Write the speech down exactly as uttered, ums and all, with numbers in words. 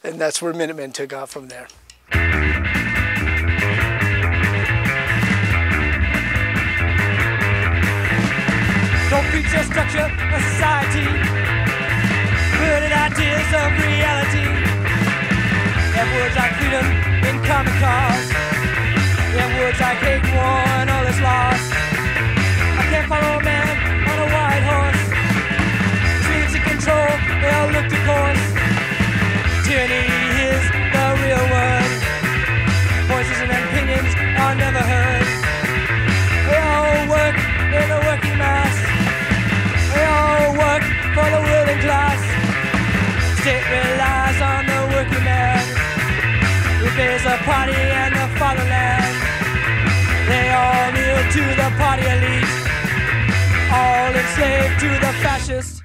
And that's where Minutemen took off from there. Don't preach a structure, a society, burning ideas of reality. Have words like freedom in comic cars. Have words like hate, war, and all is lost. I can't follow a man on a white horse. Dreams of control, they all look to course. Tyranny is the real word. Voices and opinions are never heard. We all work in the working mass. We all work for the ruling class. State relies on the working man. Who pays the party and the fatherland. They all kneel to the party elite. All enslaved to the fascists.